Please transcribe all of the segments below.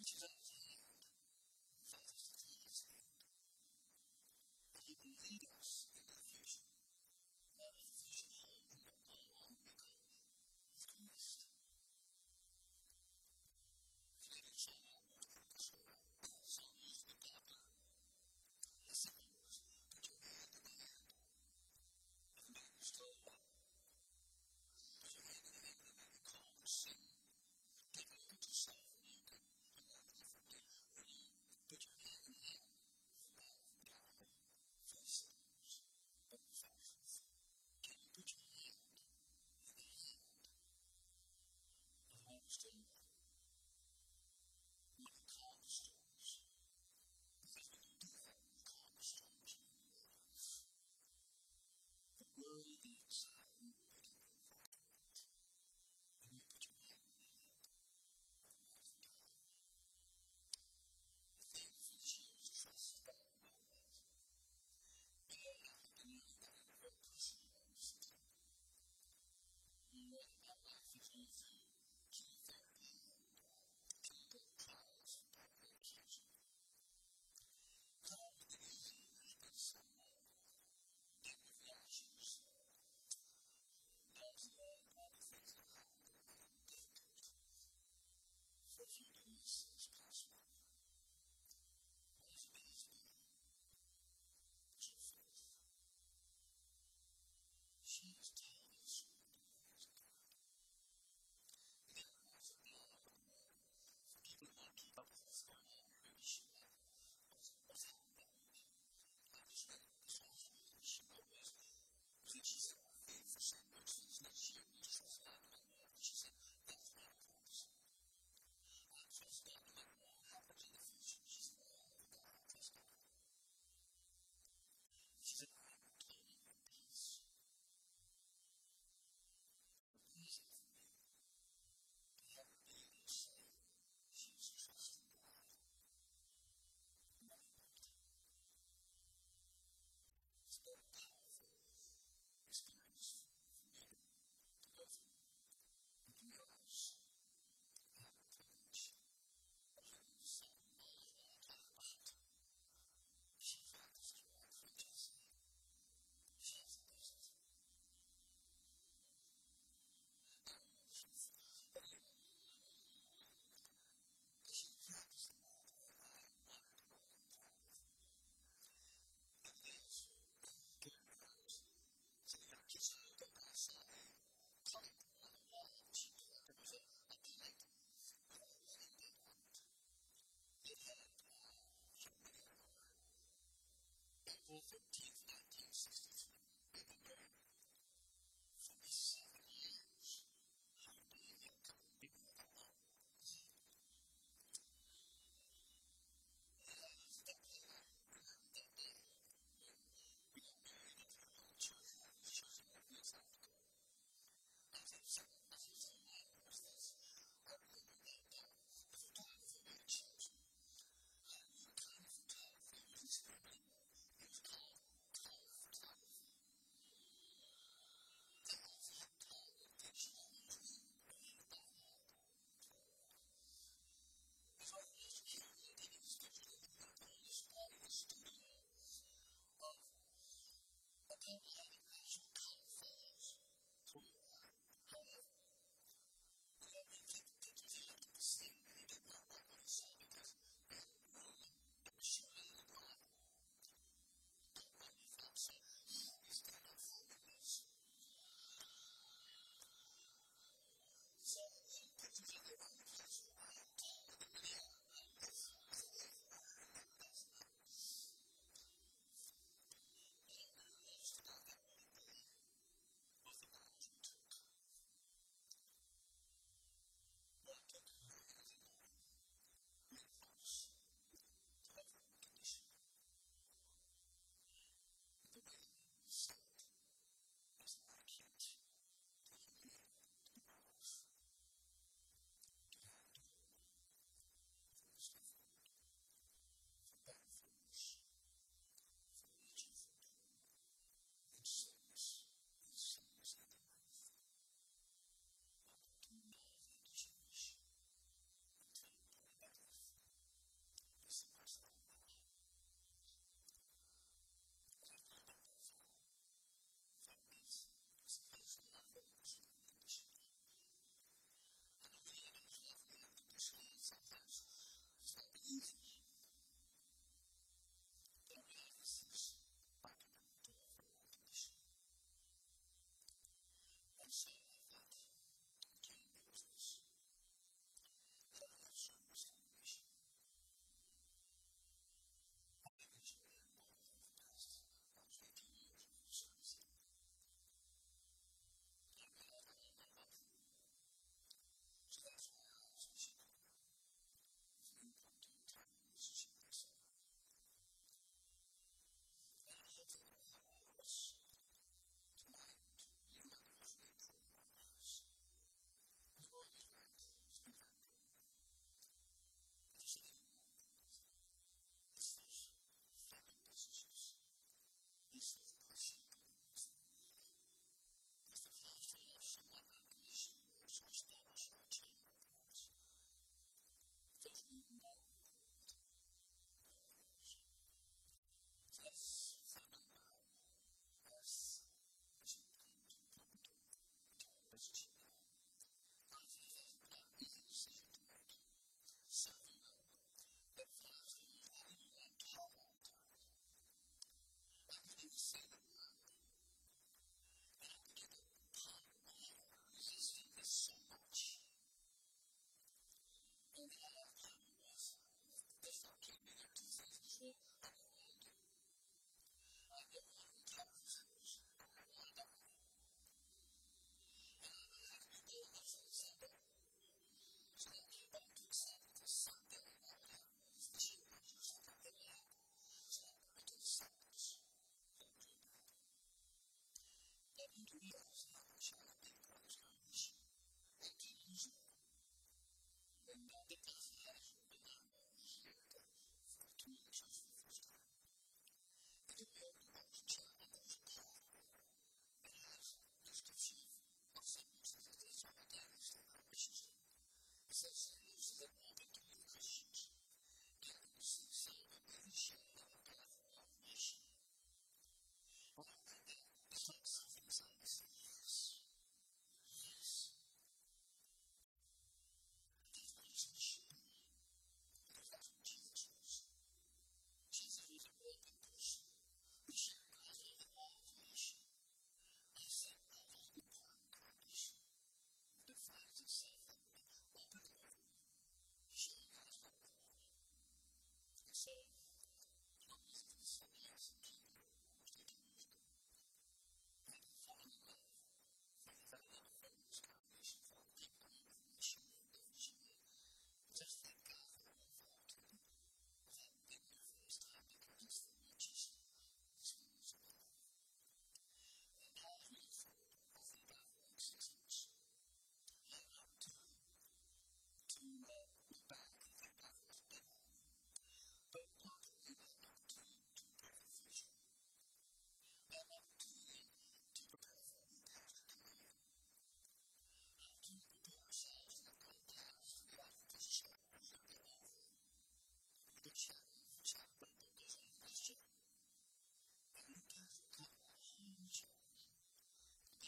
She's at his hand, Father's to take his hand. That he will lead us into the future. Not a future home that will no longer be called Christ. Later, some used the doctor. The second was, put your hand in the hand. And the man was told, put your hand in the hand and you call the sin. Take a look at yourself and you can learn differently. When you put your hand in the hand, down, face those, faces. Can you put your hand in the hand of the one who's still alive? You can calm the storms. Because when you do that, you calm the storms in your life. The world inside you will begin to evaporate. When you put your hand in the hand of the mighty God. The things which you trust about my life. You know, I have been using that in a very personal way recently. You know, my life is going through chemotherapy and chemical trials and diagnosis. It's all been easy. There's been some negative reactions. Nausea and other things that happen that are very difficult. For a few days this past week, what has amazed me is her faith. She has told us what the ways of God. There are lots of blood on the wall. For people who want to keep up with what's going on, maybe she what's happening. I just read this last week and she wrote was that she said, I faith for some reasons next year we trust God no more. But she said, that's not a promise. I trust God no matter what happens in the future. She said, oh God, I trust God. She said, I am totally at peace. Amazing for me to have her be able to say she was trusting God. It's been a powerful experience for me to go through and to realize I have a privilege of having the son Moses that I talk about. She practiced her life for Jesse. She has the best. Now, she practiced them all the way, and I admired her and proud of her. And this, getting hurt, sitting out just looking past a pipe on the wall, she there was a pipe with a wedding date on it. It had some writing on it. April 15th, 1963. They've been married for 7 years. How do you get coming big with a lot? And that day, I remember that day when we got married at the little church, one of these churches in North Africa. I think something was this. I remember that the photographer we had chosen, the kind of photography was experimental. It was called color photography. They also had color intentional moving in the background. As I was carefully taking this picture of the people on display in the studio of a couple having actual color photos. However, we don't really take the pictures he looked at the scene and he did not like what he saw because we had a room that was shooting in the Bible. Don't let me thought so. He stand up for this. So the pictures of the room because I am tall in the video. I live as a liver. That's not. But I realized about that one day was the vows we took. When I took her hand in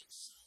It's